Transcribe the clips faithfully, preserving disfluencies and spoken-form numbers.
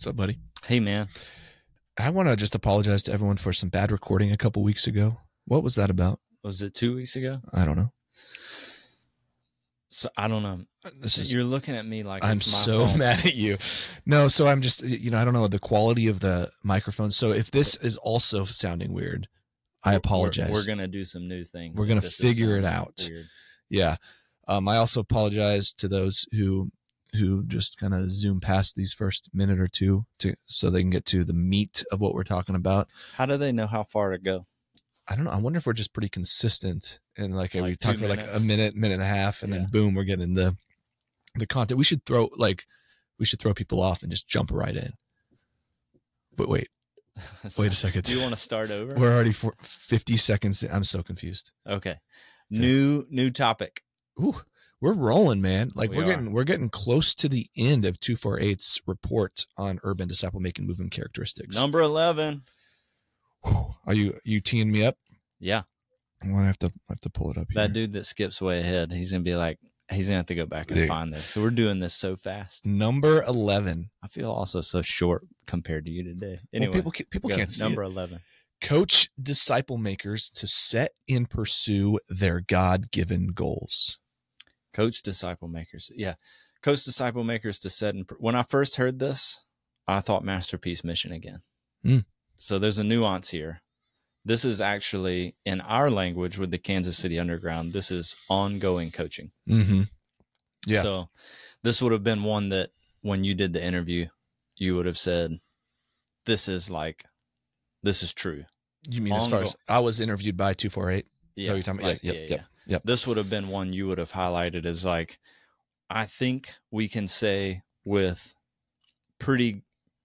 What's up, buddy? Hey, man. I want to just apologize to everyone for some bad recording a couple weeks ago. What was that about? Was it two weeks ago? I don't know. So I don't know. This is. You're looking at me like I'm it's my so fault. mad at you. No, so I'm just, you know, I don't know the quality of the microphone. So if this is also sounding weird, I apologize. We're, we're gonna do some new things. We're gonna if this is figure it sounding out. Weird. Yeah. Um, I also apologize to those who who just kind of zoom past these first minute or two to so they can get to the meat of what we're talking about. How do they know how far to go? I don't know. I wonder if we're just pretty consistent and like, Like we talk for like minutes? a minute, minute and a half, and Yeah. then boom, we're getting the the content. We should throw like we should throw people off and just jump right in. But wait, So, wait a second. Do you want to start over? We're already for fifty seconds. I'm so confused. Okay. New new topic. Ooh, we're rolling, man. Like We we're are. getting we're getting close to the end of two forty-eight's report on urban disciple making movement characteristics. Number eleven. Whew. Are you you teeing me up? Yeah. I'm gonna have to have to pull it up here. That dude that skips way ahead, he's gonna be like, he's gonna have to go back and Dude. find this. So we're doing this so fast. Number eleven. I feel also so short compared to you today. Anyway, Well, people ca- people go. can't see number it. eleven. Coach disciple makers to set and pursue their God-given goals. Coach disciple makers. Yeah. Coach disciple makers to set. And when I first heard this, I thought Masterpiece Mission again. Mm. So there's a nuance here. This is actually in our language with the Kansas City Underground. This is ongoing coaching. Mm-hmm. Yeah. So this would have been one that when you did the interview, you would have said, this is like, this is true. You mean as far Ongo- as I was interviewed by two forty-eight? Yeah. Is that what you're talking about? like, Yeah, yeah, yep, yeah. yep, yep. This would have been one you would have highlighted as like, I think we can say with pretty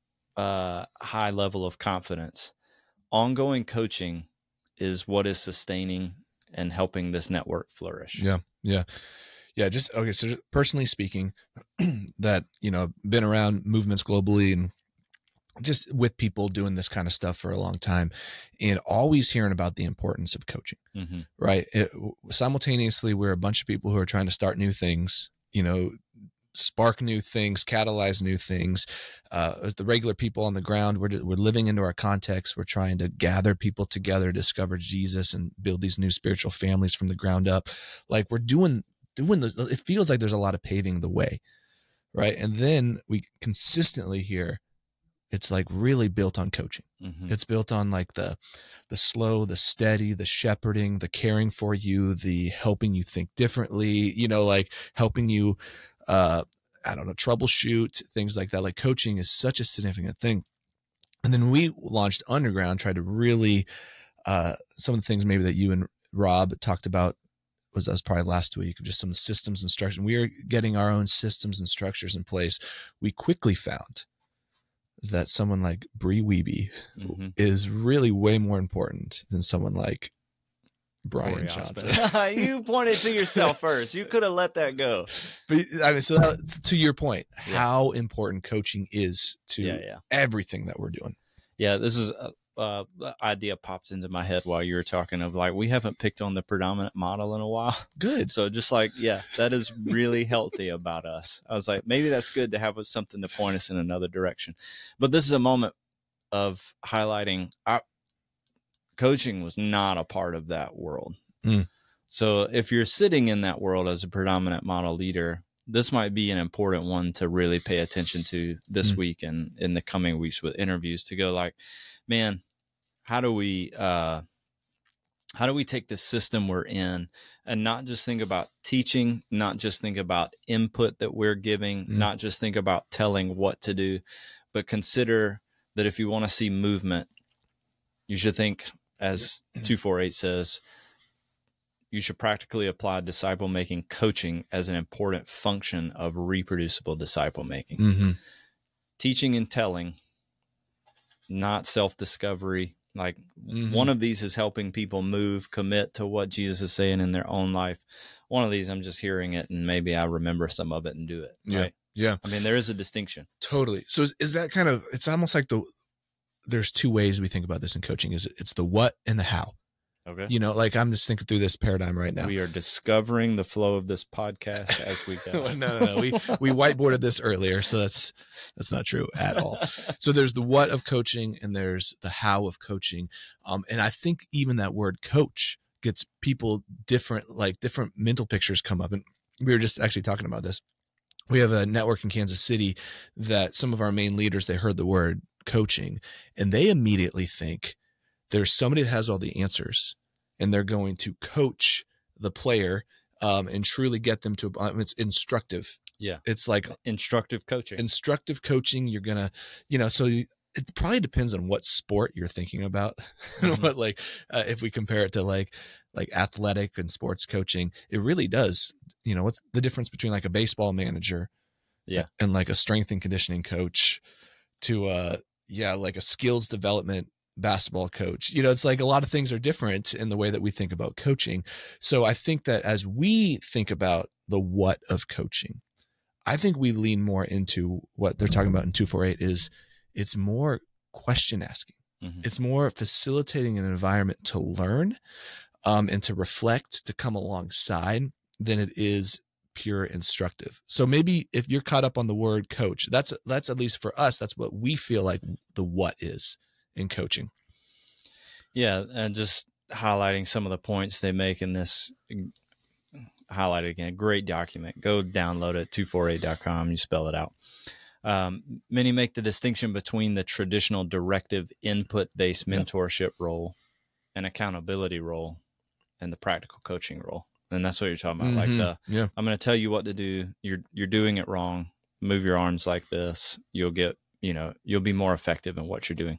uh, high level of confidence, ongoing coaching is what is sustaining and helping this network flourish. Yeah, yeah, yeah. Just okay. So, just personally speaking, that you know, been around movements globally and just with people doing this kind of stuff for a long time, and always hearing about the importance of coaching. Mm-hmm. Right. It, simultaneously, we're a bunch of people who are trying to start new things. You know, spark new things, catalyze new things. Uh, as the regular people on the ground, we're we're living into our context. We're trying to gather people together, discover Jesus, and build these new spiritual families from the ground up. Like we're doing doing those. It feels like there's a lot of paving the way, right? And then we consistently hear it's like really built on coaching. Mm-hmm. It's built on like the the slow, the steady, the shepherding, the caring for you, the helping you think differently. You know, like helping you. Uh, I don't know, troubleshoot, things like that. Like coaching is such a significant thing. And then we launched Underground, tried to really, uh, some of the things maybe that you and Rob talked about was that was probably last week of just some systems and structures. We are getting our own systems and structures in place. We quickly found that someone like Bree Weeby Mm-hmm. is really way more important than someone like Brian Corey Johnson. Osmond. You pointed to yourself first. You could have let that go. But I mean, so that, to your point, Yeah. how important coaching is to Yeah, yeah. everything that we're doing. Yeah, this is a uh, the idea popped into my head while you were talking of like, we haven't picked on the predominant model in a while. Good. So just like, yeah, that is really healthy about us. I was like, maybe that's good to have something to point us in another direction. But this is a moment of highlighting our coaching was not a part of that world. Mm. So if you're sitting in that world as a predominant model leader, this might be an important one to really pay attention to this Mm. week and in the coming weeks with interviews to go like, man, how do we, uh, how do we take the system we're in and not just think about teaching, not just think about input that we're giving, Mm. not just think about telling what to do, but consider that if you want to see movement, you should think, as two forty-eight says, you should practically apply disciple making coaching as an important function of reproducible disciple making. Mm-hmm. Teaching and telling, not self-discovery. Like Mhm. one of these is helping people move, commit to what Jesus is saying in their own life. One of these, I'm just hearing it and maybe I remember some of it and do it. Yeah. Right? Yeah, I mean, there is a distinction. totally. So is, is that kind of, it's almost like the, there's two ways we think about this in coaching is it's the what and the how. Okay. You know, like I'm just thinking through this paradigm right now. We are discovering the flow of this podcast as we go. no, no, no. We we whiteboarded this earlier, so that's that's not true at all. So there's the what of coaching, and there's the how of coaching. Um, and I think even that word coach gets people different, like different mental pictures come up. And we were just actually talking about this. We have a network in Kansas City that some of our main leaders, they heard the word coaching, and they immediately think there's somebody that has all the answers, and they're going to coach the player um, and truly get them to. Um, it's instructive. Yeah, it's like instructive coaching. Instructive coaching. You're gonna, you know, so it probably depends on what sport you're thinking about. Mm-hmm. What like uh, if we compare it to like like athletic and sports coaching, it really does. You know, what's the difference between like a baseball manager, yeah, and like a strength and conditioning coach, to uh yeah like a skills development basketball coach. You know, it's like a lot of things are different in the way that we think about coaching. So I think that as we think about the what of coaching, I think we lean more into what they're talking about in two forty-eight is it's more question asking. Mm-hmm. It's more facilitating an environment to learn um, and to reflect, to come alongside than it is pure instructive. So maybe if you're caught up on the word coach, that's that's at least for us, that's what we feel like the what is in coaching. Yeah, and just highlighting some of the points they make in this, highlighted again, great document. Go download it, two forty-eight dot com, you spell it out. Um, many make the distinction between the traditional directive input-based mentorship yeah. role and accountability role and the practical coaching role. And that's what you're talking about. Mm-hmm. Like the, yeah. I'm going to tell you what to do. You're, you're doing it wrong. Move your arms like this. You'll get, you know, you'll be more effective in what you're doing.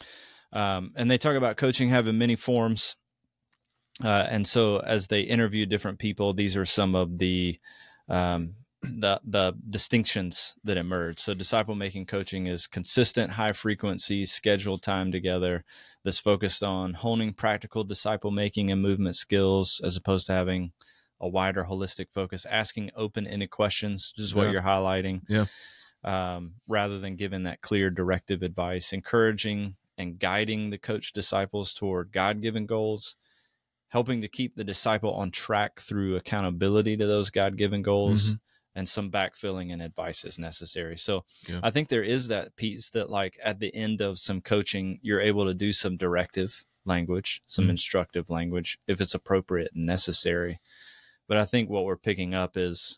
Um, and they talk about coaching having many forms. Uh, and so as they interview different people, these are some of the, um, the, the distinctions that emerge. So disciple making coaching is consistent, high frequency, scheduled time together that's focused on honing practical disciple making and movement skills, as opposed to having a wider holistic focus, asking open-ended questions, which is what yeah. you're highlighting. Yeah. Um, rather than giving that clear directive advice, encouraging and guiding the coach disciples toward God-given goals, helping to keep the disciple on track through accountability to those God-given goals, mm-hmm. and some backfilling and advice is necessary. So yeah. I think there is that piece that like at the end of some coaching, you're able to do some directive language, some mm-hmm. instructive language, if it's appropriate and necessary. But I think what we're picking up is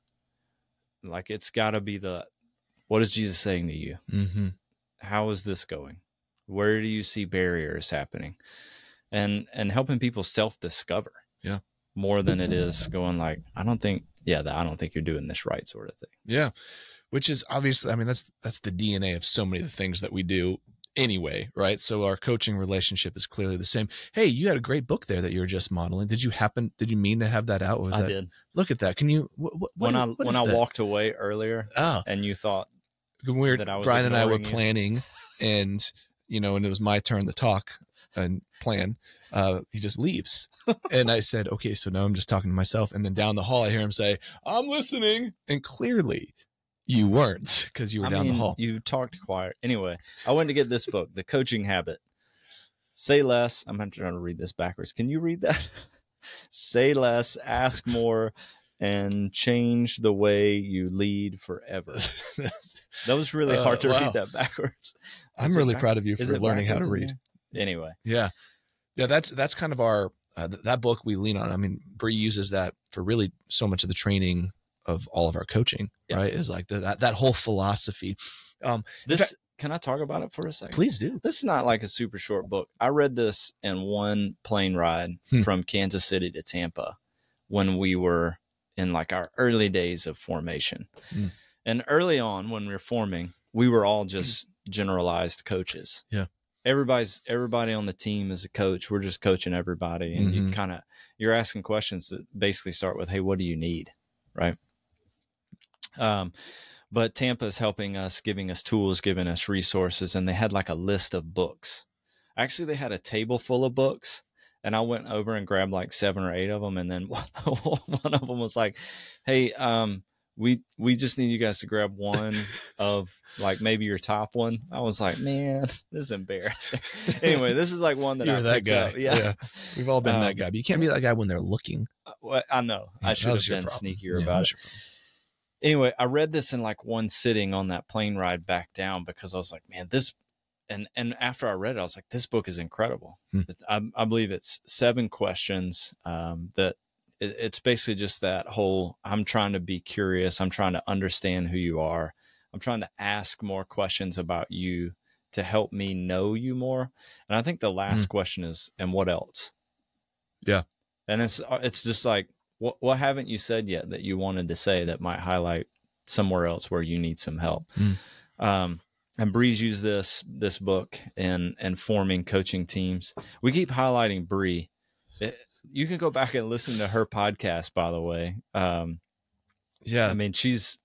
like, it's gotta be the, what is Jesus saying to you? Mm-hmm. How is this going? Where do you see barriers happening? And, and helping people self-discover. Yeah. More than it is going like, I don't think, yeah, I don't think you're doing this right, sort of thing. Yeah. Which is obviously, I mean, that's, that's the D N A of so many of the things that we do anyway, right? So our coaching relationship is clearly the same. Hey, you had a great book there that you were just modeling. Did you happen, did you mean to have that out? Or was I that, did. Look at that. Can you, what, what, when what, I, what when I that? walked away earlier oh. and you thought when we were, that I was Brian and I were you. planning and, you know, and it was my turn to talk and plan, uh, he just leaves. And I said, okay, so now I'm just talking to myself. And then down the hall, I hear him say, I'm listening. And clearly you weren't, because you were I down mean, the hall. You talked quiet. Anyway, I went to get this book, The Coaching Habit. Say less. I'm trying to read this backwards. Can you read that? Say less, ask more, and change the way you lead forever. That was really hard to uh, wow. read that backwards. I'm really back- proud of you for learning how to read. Anyway. Yeah. Yeah. That's, that's kind of our, uh, th- that book we lean on. I mean, Bree uses that for really so much of the training of all of our coaching, yeah. right? Is like the, that, that whole philosophy. Um, this, fact, can I talk about it for a second? Please do. This is not like a super short book. I read this in one plane ride hmm. from Kansas City to Tampa when we were in like our early days of formation. Hmm. And early on when we were forming, we were all just generalized coaches. Yeah. Everybody's everybody on the team is a coach. We're just coaching everybody. And mm-hmm. you kind of, you're asking questions that basically start with, hey, what do you need? Right. Um, but Tampa's helping us, giving us tools, giving us resources. And they had like a list of books. Actually, they had a table full of books. And I went over and grabbed like seven or eight of them. And then one of them was like, hey, um, we we just need you guys to grab one of like maybe your top one. I was like, man, this is embarrassing. Anyway, this is like one that You're I that picked guy. up. Yeah. yeah. We've all been Um, that guy, but you can't be that guy when they're looking. Well, I know. Yeah, I that should have was your been problem. sneakier Yeah, that about was it. your problem. Anyway, I read this in like one sitting on that plane ride back down because I was like, man, this, and and after I read it, I was like, this book is incredible. Hmm. I, I believe it's seven questions um, that it, it's basically just that whole, I'm trying to be curious. I'm trying to understand who you are. I'm trying to ask more questions about you to help me know you more. And I think the last Hmm. question is, and what else? Yeah. And it's, it's just like, what, what haven't you said yet that you wanted to say that might highlight somewhere else where you need some help? Hmm. Um, and Bree's used this this book in in forming coaching teams. We keep highlighting Bree. It, you can go back and listen to her podcast, by the way. Um, Yeah. I mean, she's.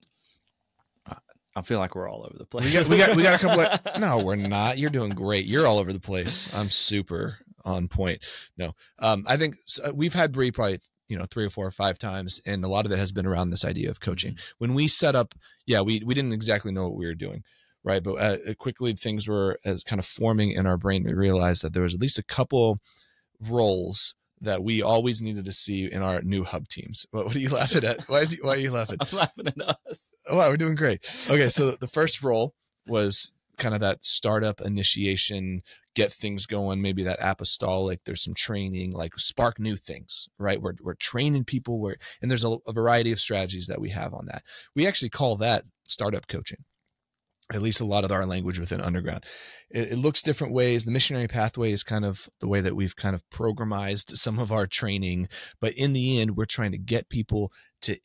I feel like we're all over the place. We got we got we got a couple of no, we're not. You're doing great. You're all over the place. I'm super on point. No, um, I think we've had Bree probably you know three or four or five times, and a lot of it has been around this idea of coaching. Mm-hmm. When we set up, yeah, we we didn't exactly know what we were doing. Right. But uh, quickly things were as kind of forming in our brain. We realized that there was at least a couple roles that we always needed to see in our new hub teams. What, what are you laughing at? Why is he, why are you laughing? I'm laughing at us. Oh, wow, we're doing great. Okay. So the first role was kind of that startup initiation, get things going, maybe that apostolic, there's some training, like spark new things, right? We're, we're training people where, and there's a, a variety of strategies that we have on that. We actually call that startup coaching. At least a lot of our language within Underground. It, it looks different ways. The missionary pathway is kind of the way that we've kind of programmized some of our training. But in the end, we're trying to get people to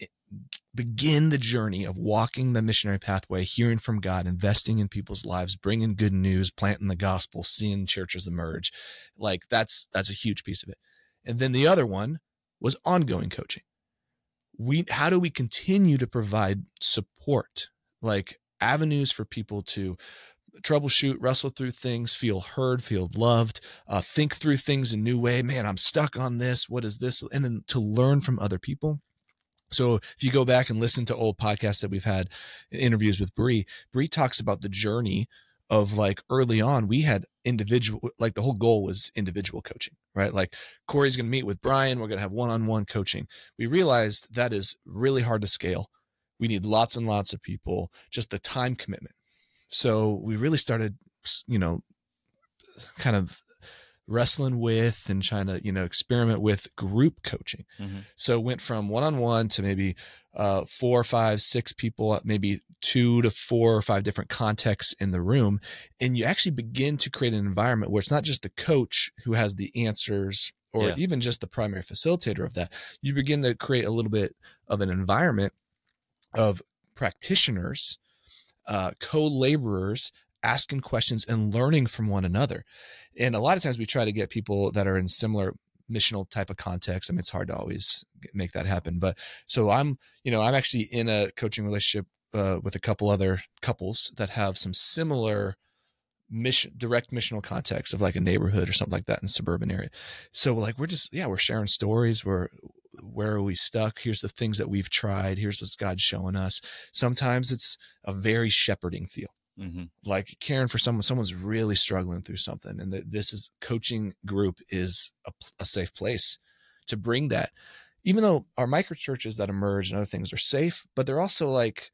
begin the journey of walking the missionary pathway, hearing from God, investing in people's lives, bringing good news, planting the gospel, seeing churches emerge. Like that's, that's a huge piece of it. And then the other one was ongoing coaching. We, how do we continue to provide support? Like, avenues for people to troubleshoot, wrestle through things, feel heard, feel loved, uh, think through things in a new way. Man, I'm stuck on this. What is this? And then to learn from other people. So if you go back and listen to old podcasts that we've had, interviews with Bree, Bree talks about the journey of like early on, we had individual, like the whole goal was individual coaching, right? Like Corey's going to meet with Brian. We're going to have one-on-one coaching. We realized that is really hard to scale. We need lots and lots of people, just the time commitment. So we really started, you know, kind of wrestling with and trying to, you know, experiment with group coaching. Mm-hmm. So went from one-on-one to maybe uh, four, five, six people, maybe two to four or five different contexts in the room. And you actually begin to create an environment where it's not just the coach who has the answers or yeah. even just the primary facilitator of that. You begin to create a little bit of an environment of practitioners, uh, co-laborers asking questions and learning from one another. And a lot of times we try to get people that are in similar missional type of context. I mean, it's hard to always make that happen. But so I'm, you know, I'm actually in a coaching relationship uh, with a couple other couples that have some similar mission, direct missional context of like a neighborhood or something like that in a suburban area. So like, we're just, yeah, we're sharing stories. We're, where are we stuck? Here's the things that we've tried. Here's what's God's showing us. Sometimes it's a very shepherding feel, mm-hmm. like caring for someone, someone's really struggling through something. And the, this is coaching group is a, a safe place to bring that, even though our micro churches that emerge and other things are safe, but they're also like,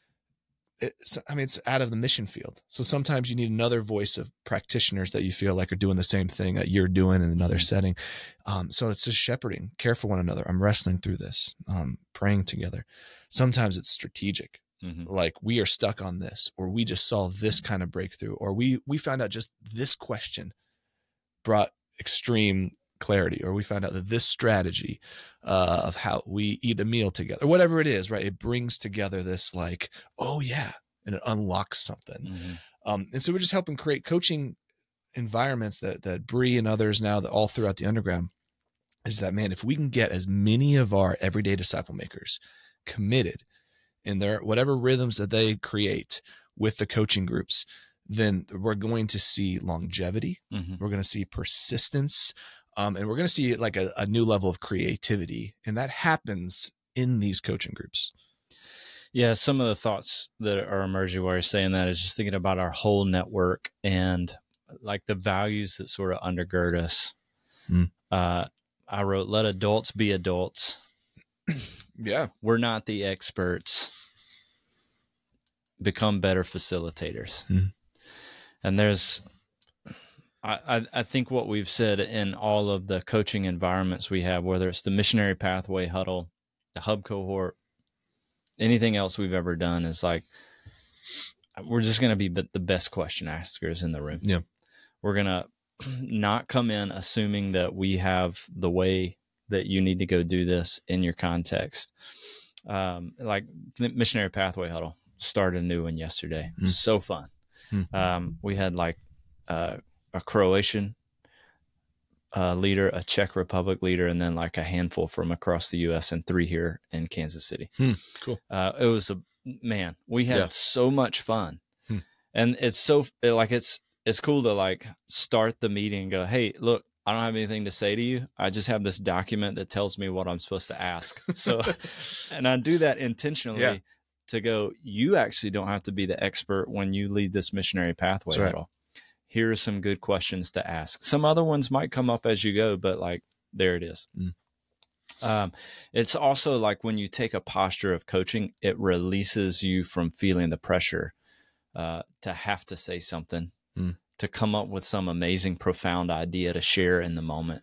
it's, I mean, it's out of the mission field. So sometimes you need another voice of practitioners that you feel like are doing the same thing that you're doing in another mm-hmm. setting. Um, so it's just shepherding, care for one another. I'm wrestling through this, um, praying together. Sometimes it's strategic. Mm-hmm. Like we are stuck on this, or we just saw this kind of breakthrough, or we, we found out just this question brought extreme clarity, or we found out that this strategy uh, of how we eat a meal together, or whatever it is, right? It brings together this like, oh yeah, and it unlocks something. Mm-hmm. Um, and so we're just helping create coaching environments that, that Bree and others now that all throughout the Underground is that, man, if we can get as many of our everyday disciple makers committed in their, whatever rhythms that they create with the coaching groups, then we're going to see longevity. Mm-hmm. We're going to see persistence. Um, and we're going to see like a, a new level of creativity. And that happens in these coaching groups. Yeah, some of the thoughts that are emerging while you're saying that is just thinking about our whole network and like the values that sort of undergird us. Mm. Uh, I wrote, let adults be adults. Yeah. We're not the experts. Become better facilitators. Mm. And there's, I, I, I think what we've said in all of the coaching environments we have, whether it's the missionary pathway huddle, the hub cohort, anything else we've ever done, is like, we're just going to be the best question askers in the room. Yeah. We're going to not come in assuming that we have the way that you need to go do this in your context. Um, like the missionary pathway huddle started a new one yesterday. Mm. So fun. Mm. Um, we had like uh, a Croatian uh, leader, a Czech Republic leader, and then like a handful from across the U S and three here in Kansas City. Mm. Cool. Uh, it was a, man, we had Yeah. so much fun. Hmm. And it's so like, it's, it's cool to like start the meeting and go, hey, look, I don't have anything to say to you. I just have this document that tells me what I'm supposed to ask. So, and I do that intentionally Yeah. to go, you actually don't have to be the expert when you lead this missionary pathway That's at all. Here are some good questions to ask. Some other ones might come up as you go, but like, there it is. Mm. Um, it's also like when you take a posture of coaching, it releases you from feeling the pressure uh, to have to say something, mm. to come up with some amazing, profound idea to share in the moment.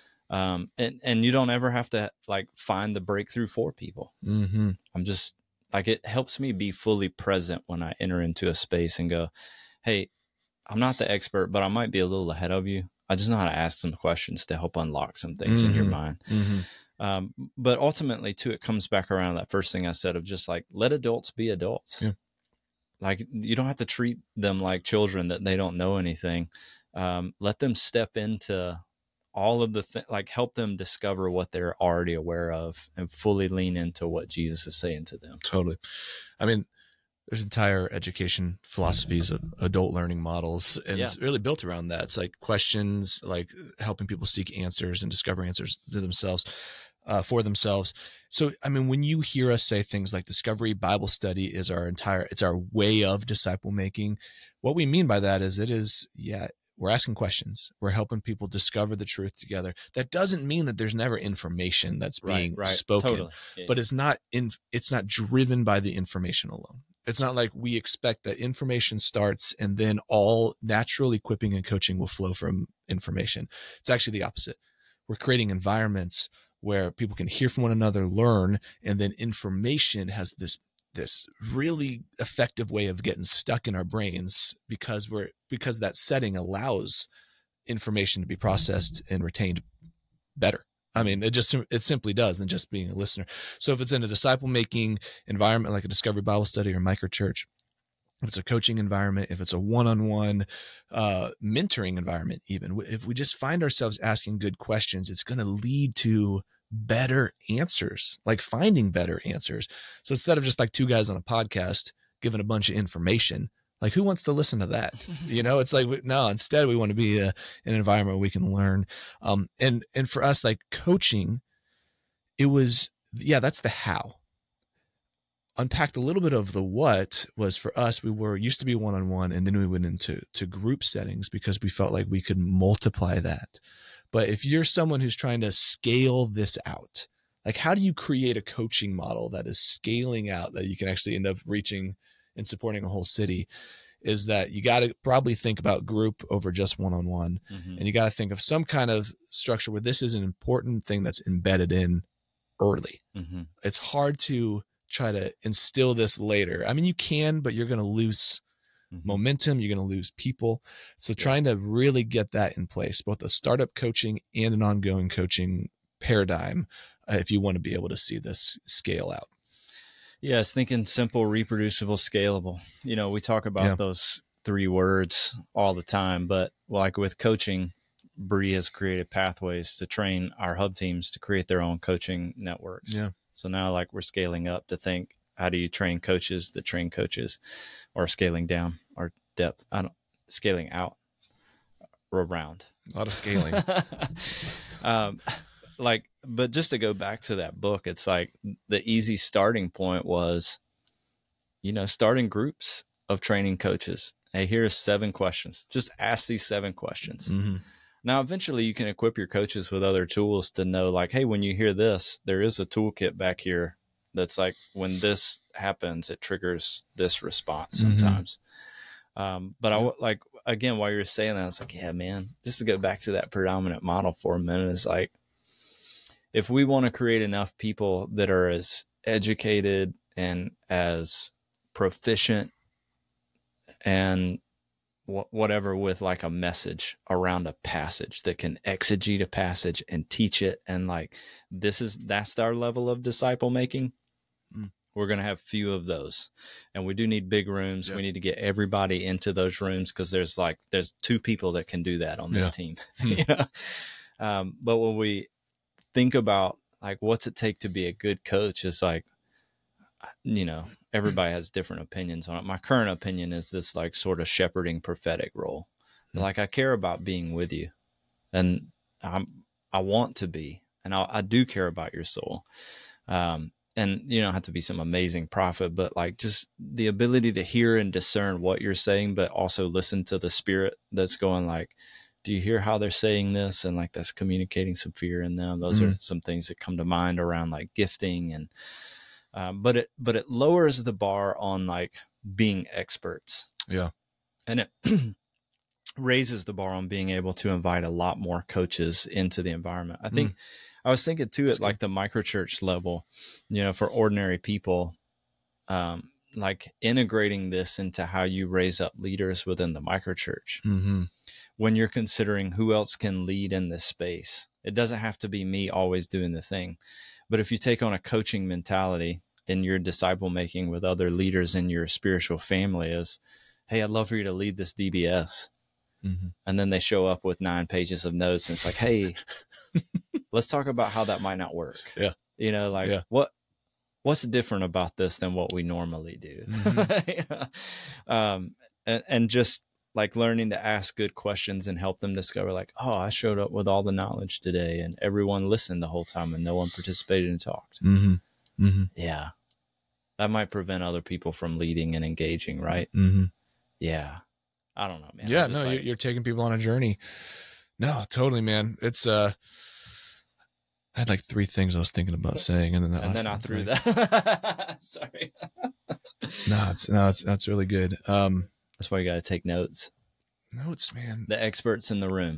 Um, and, and you don't ever have to like find the breakthrough for people. Mm-hmm. I'm just like, it helps me be fully present when I enter into a space and go, hey, I'm not the expert, but I might be a little ahead of you. I just know how to ask some questions to help unlock some things Mm-hmm. in your mind. Mm-hmm. Um, but ultimately too, it comes back around to that first thing I said of just like, let adults be adults. Yeah. Like you don't have to treat them like children that they don't know anything. Um, let them step into all of the th- like help them discover what they're already aware of and fully lean into what Jesus is saying to them. Totally. I mean, there's entire education philosophies of adult learning models, and Yeah. it's really built around that. It's like questions, like helping people seek answers and discover answers to themselves, uh, for themselves. So, I mean, when you hear us say things like discovery Bible study is our entire, it's our way of disciple making. What we mean by that is it is, yeah, we're asking questions. We're helping people discover the truth together. That doesn't mean that there's never information that's being right, right. spoken, Totally. Yeah. but it's not in, it's not driven by the information alone. It's not like we expect that information starts and then all natural equipping and coaching will flow from information. It's actually the opposite. We're creating environments where people can hear from one another, learn, and then information has this this really effective way of getting stuck in our brains because we're because that setting allows information to be processed and retained better. I mean, it just, it simply does than just being a listener. So if it's in a disciple making environment, like a Discovery Bible Study or micro church, if it's a coaching environment, if it's a one-on-one uh, mentoring environment, even if we just find ourselves asking good questions, it's going to lead to better answers, like finding better answers. So instead of just like two guys on a podcast giving a bunch of information, like who wants to listen to that? You know, it's like, no, instead we want to be a, an environment where we can learn. Um, and, and for us, like coaching, it was, yeah, that's the how. Unpacked a little bit of the what was for us. We were used to be one-on-one, and then we went into to group settings because we felt like we could multiply that. But if you're someone who's trying to scale this out, like how do you create a coaching model that is scaling out that you can actually end up reaching and supporting a whole city, is that you got to probably think about group over just one-on-one. Mm-hmm. And you got to think of some kind of structure where this is an important thing that's embedded in early. Mm-hmm. It's hard to try to instill this later. I mean, you can, but you're going to lose mm-hmm. momentum. You're going to lose people. So yeah. trying to really get that in place, both a startup coaching and an ongoing coaching paradigm, uh, if you want to be able to see this scale out. Yeah, it's thinking simple, reproducible, scalable. You know, we talk about yeah. those three words all the time, but like with coaching, Bree has created pathways to train our hub teams to create their own coaching networks. Yeah. So now like we're scaling up to think, how do you train coaches that train coaches, or scaling down or depth? I don't scaling out or around. A lot of scaling. um, like, but just to go back to that book, it's like the easy starting point was you know, starting groups of training coaches. Hey, here's seven questions. Just ask these seven questions. Mm-hmm. Now, eventually you can equip your coaches with other tools to know, like, hey, when you hear this, there is a toolkit back here that's like, when this happens, it triggers this response sometimes. Mm-hmm. Um, but I like, again, while you're saying that, I was like, yeah, man, just to go back to that predominant model for a minute, is like, if we want to create enough people that are as educated and as proficient and whatever with like a message around a passage that can exegete a passage and teach it, and like, this is, that's our level of disciple making. Mm. We're going to have few of those, and we do need big rooms. Yep. We need to get everybody into those rooms, because there's like, there's two people that can do that on this yeah. team. Hmm. You know? Um, but when we think about like, what's it take to be a good coach, is like, you know, everybody has different opinions on it. My current opinion is this like sort of shepherding prophetic role. Mm-hmm. Like, I care about being with you, and I'm, I want to be, and I, I do care about your soul. Um, and you don't have to be some amazing prophet, but like, just the ability to hear and discern what you're saying, but also listen to the Spirit that's going like, do you hear how they're saying this? And like, that's communicating some fear in them. Those mm-hmm. are some things that come to mind around like gifting, and Um, but it, but it lowers the bar on like being experts. Yeah. And it raises the bar on being able to invite a lot more coaches into the environment. I think mm. I was thinking too, at like the microchurch level, you know, for ordinary people, um, like integrating this into how you raise up leaders within the microchurch. Mm-hmm. When you're considering who else can lead in this space, it doesn't have to be me always doing the thing. But if you take on a coaching mentality in your disciple making with other leaders in your spiritual family, is, hey, I'd love for you to lead this D B S. Mm-hmm. And then they show up with nine pages of notes, and it's like, hey, let's talk about how that might not work. Yeah. You know, like yeah. what, what's different about this than what we normally do? Mm-hmm. You know? um, and, and just like learning to ask good questions and help them discover like, oh, I showed up with all the knowledge today, and everyone listened the whole time and no one participated and talked. Mm-hmm. Mm-hmm. Yeah. That might prevent other people from leading and engaging, right? Mm-hmm. Yeah. I don't know, man. Yeah, no, like, you're taking people on a journey. No, totally, man. It's, uh, I had like three things I was thinking about saying, and then that and then I threw right. that. Sorry. no, it's, no, it's, that's really good. Um, That's why you got to take notes. Notes, man. The experts in the room.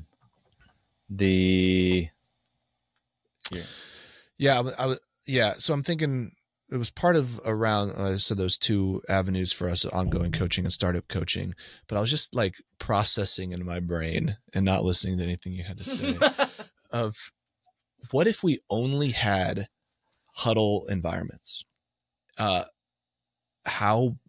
The, yeah, yeah, I, I, yeah. So I'm thinking it was part of around, uh, so those two avenues for us, ongoing coaching and startup coaching. But I was just like processing in my brain and not listening to anything you had to say of what if we only had huddle environments? Uh, how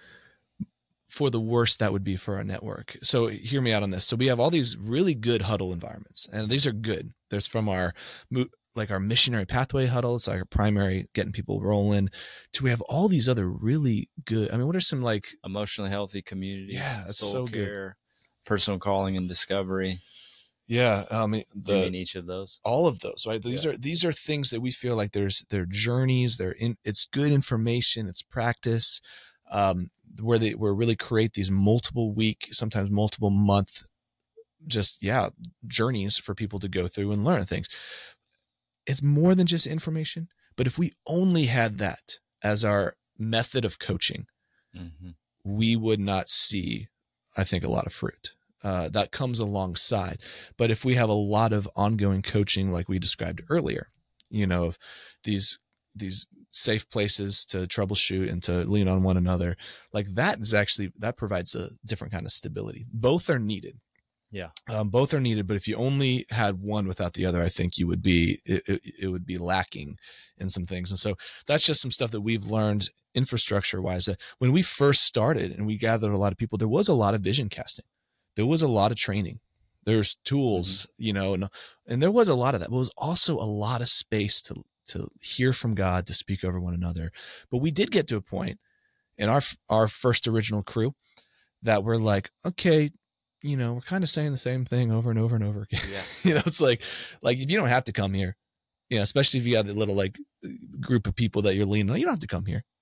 for the worst that would be for our network. So hear me out on this. So we have all these really good huddle environments, and these are good. There's from our like our missionary pathway huddles, like our primary getting people rolling, to we have all these other really good. I mean, what are some like emotionally healthy communities? Yeah, that's soul so care, good. Personal calling and discovery. Yeah, I mean, the, you mean each of those, all of those, right? These yeah. are these are things that we feel like there's they're journeys. They're in. It's good information. It's practice. Um, where they where really create these multiple week, sometimes multiple month, just yeah, journeys for people to go through and learn things. It's more than just information. But if we only had that as our method of coaching, mm-hmm. we would not see, I think, a lot of fruit. Uh, that comes alongside. But if we have a lot of ongoing coaching, like we described earlier, you know, of these these safe places to troubleshoot and to lean on one another, like that is actually, that provides a different kind of stability. Both are needed. Yeah. Um, both are needed, but if you only had one without the other, I think you would be, it, it, it would be lacking in some things. And so that's just some stuff that we've learned infrastructure wise, that when we first started and we gathered a lot of people, there was a lot of vision casting. There was a lot of training. There's tools, mm-hmm. you know, and, and there was a lot of that, but it was also a lot of space to, to hear from God, to speak over one another. But we did get to a point in our, our first original crew that we're like, okay, you know, we're kind of saying the same thing over and over and over again. Yeah. You know, it's like, like if you don't have to come here, you know, especially if you got a little like group of people that you're leaning on, you don't have to come here.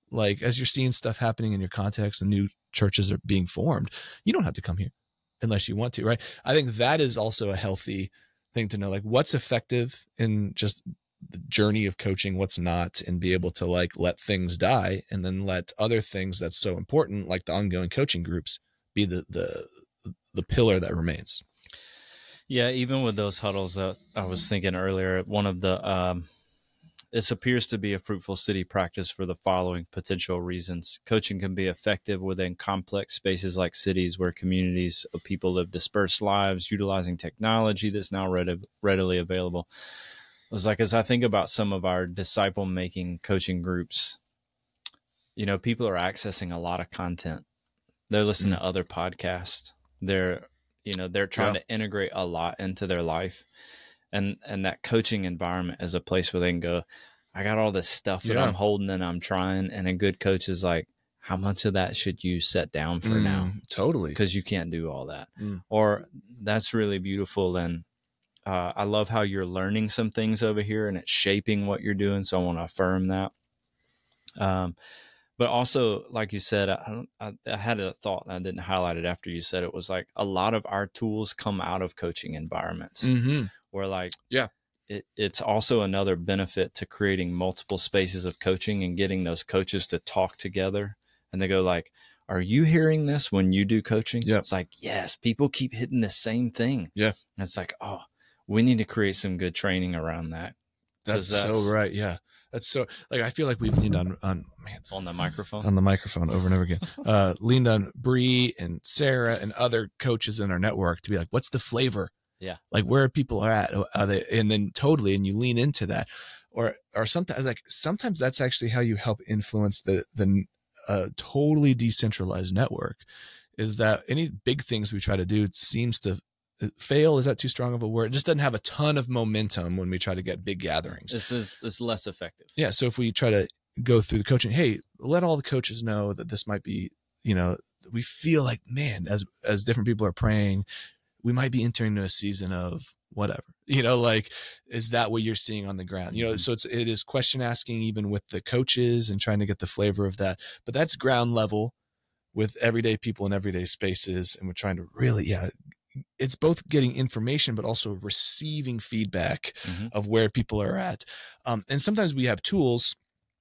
Like, as you're seeing stuff happening in your context and new churches are being formed, you don't have to come here unless you want to, right? I think that is also a healthy thing to know, like what's effective in just the journey of coaching, what's not, and be able to like let things die and then let other things that's so important, like the ongoing coaching groups, be the the the pillar that remains. Yeah, even with those huddles, uh, I was thinking earlier, one of the um, this appears to be a fruitful city practice for the following potential reasons. Coaching can be effective within complex spaces like cities where communities of people live dispersed lives, utilizing technology that's now read- readily available. It was like, as I think about some of our disciple-making coaching groups, you know, people are accessing a lot of content. They're listening mm. to other podcasts. They're, you know, they're trying yeah. to integrate a lot into their life. And and that coaching environment is a place where they can go, I got all this stuff that yeah. I'm holding and I'm trying. And a good coach is like, how much of that should you set down for mm, now? Totally. Because you can't do all that. Mm. Or that's really beautiful. And uh, I love how you're learning some things over here and it's shaping what you're doing. So I want to affirm that. Um, but also, like you said, I, I, I had a thought and I didn't highlight it after you said it, was like a lot of our tools come out of coaching environments. Mm-hmm. Where like, yeah, it, it's also another benefit to creating multiple spaces of coaching and getting those coaches to talk together. And they go like, are you hearing this when you do coaching? Yeah. It's like, yes, people keep hitting the same thing. Yeah. And it's like, oh, we need to create some good training around that. That's, that's so right. Yeah. That's so like, I feel like we've leaned on, on man, on the microphone, on the microphone over and over again, uh, leaned on Bree and Sarah and other coaches in our network to be like, what's the flavor? Yeah. Like where people are at, are they, and then totally, and you lean into that, or, or sometimes like, sometimes that's actually how you help influence the, the, uh, totally decentralized network, is that any big things we try to do, it seems to fail. Is that too strong of a word? It just doesn't have a ton of momentum when we try to get big gatherings. This is, this is less effective. Yeah. So if we try to go through the coaching, hey, let all the coaches know that this might be, you know, we feel like, man, as, as different people are praying, we might be entering into a season of whatever, you know, like, is that what you're seeing on the ground? You know, so it's, it is question asking even with the coaches and trying to get the flavor of that, but that's ground level with everyday people in everyday spaces. And we're trying to really, yeah, it's both getting information, but also receiving feedback mm-hmm. of where people are at. Um, and sometimes we have tools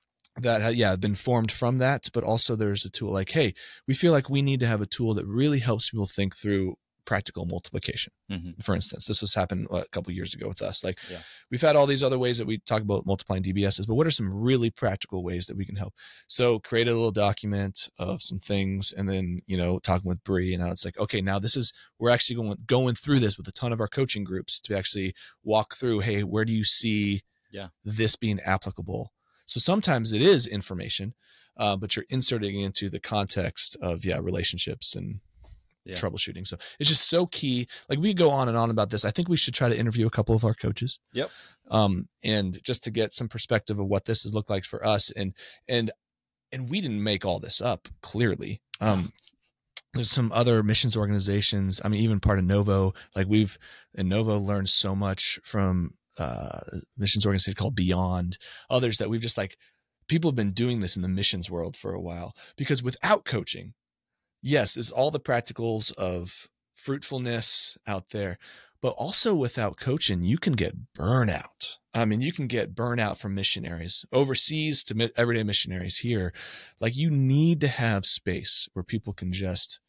that, yeah, have been formed from that, but also there's a tool like, hey, we feel like we need to have a tool that really helps people think through practical multiplication. Mm-hmm. For instance, this was happened a couple of years ago with us. Like yeah. we've had all these other ways that we talk about multiplying D B Ss, but what are some really practical ways that we can help? So create a little document of some things, and then, you know, talking with Bree, and now it's like, okay, now this is, we're actually going, going through this with a ton of our coaching groups to actually walk through, hey, where do you see yeah. this being applicable? So sometimes it is information, uh, but you're inserting into the context of, yeah, relationships and Yeah. troubleshooting. So it's just so key. Like we go on and on about this. I think we should try to interview a couple of our coaches. Yep. Um, and just to get some perspective of what this has looked like for us. And, and, and we didn't make all this up, clearly. Um, there's some other missions organizations. I mean, even part of Novo, like we've in Novo learned so much from, uh, missions organization called Beyond, others that we've just like, people have been doing this in the missions world for a while, because without coaching, yes, is all the practicals of fruitfulness out there, but also without coaching, you can get burnout. I mean, you can get burnout from missionaries overseas to everyday missionaries here. Like you need to have space where people can just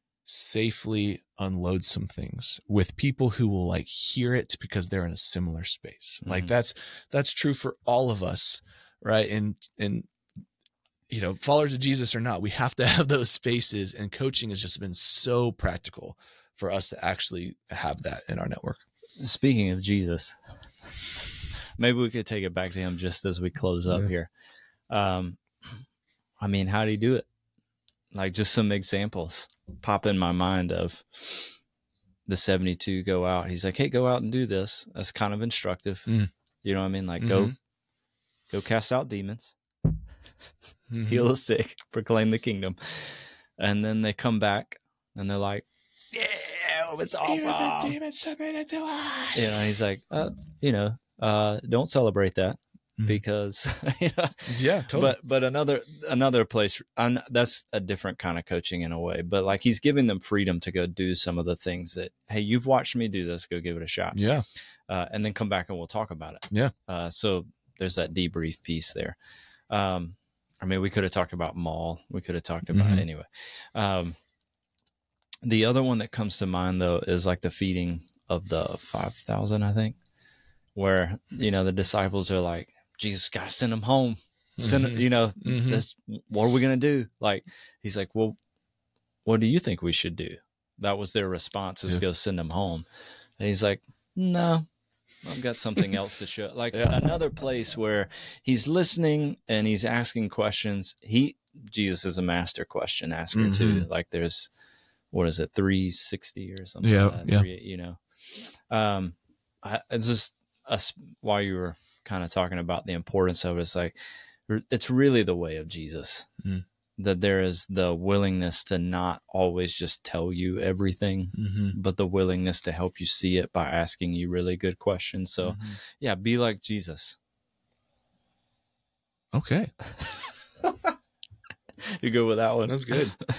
safely unload some things with people who will like hear it because they're in a similar space. Mm-hmm. Like that's, that's true for all of us. Right. And, and, you know, followers of Jesus or not, we have to have those spaces, and coaching has just been so practical for us to actually have that in our network. Speaking of Jesus, maybe we could take it back to him just as we close up yeah. here. Um, I mean, how do you do it? Like just some examples pop in my mind of the seventy-two go out. He's like, hey, go out and do this. That's kind of instructive. Mm. You know what I mean? Like mm-hmm. go, go cast out demons. Mm-hmm. Heal the sick, proclaim the kingdom. And then they come back and they're like, yeah, it's awesome. The demons submitted to us. You know, he's like, uh, you know, uh, don't celebrate that. because, you know, yeah, totally. But but another another place, I'm, that's a different kind of coaching in a way. But like he's giving them freedom to go do some of the things that, hey, you've watched me do this, go give it a shot. Yeah, uh, and then come back and we'll talk about it. Yeah. Uh, so there's that debrief piece there. Um, I mean, we could have talked about mall. We could have talked about Mhm. it anyway. Um, the other one that comes to mind though is like the feeding of the five thousand, I think, where, you know, the disciples are like, Jesus, gotta send them home. Send, Mhm. you know, Mhm. this, what are we going to do? Like, he's like, well, what do you think we should do? That was their response, is Yeah. go send them home. And he's like, no, I've got something else to show. Like Yeah. another place where he's listening and he's asking questions. He, Jesus is a master question asker Mhm. too. Like there's, what is it? three sixty or something. Yeah, Like that. yeah. Three, you know, um, I, it's just us while you were kind of talking about the importance of it. It's like, it's really the way of Jesus, Mhm. that there is the willingness to not always just tell you everything, Mhm. but the willingness to help you see it by asking you really good questions. So Mhm. yeah, be like Jesus. Okay. You go with that one? That's good.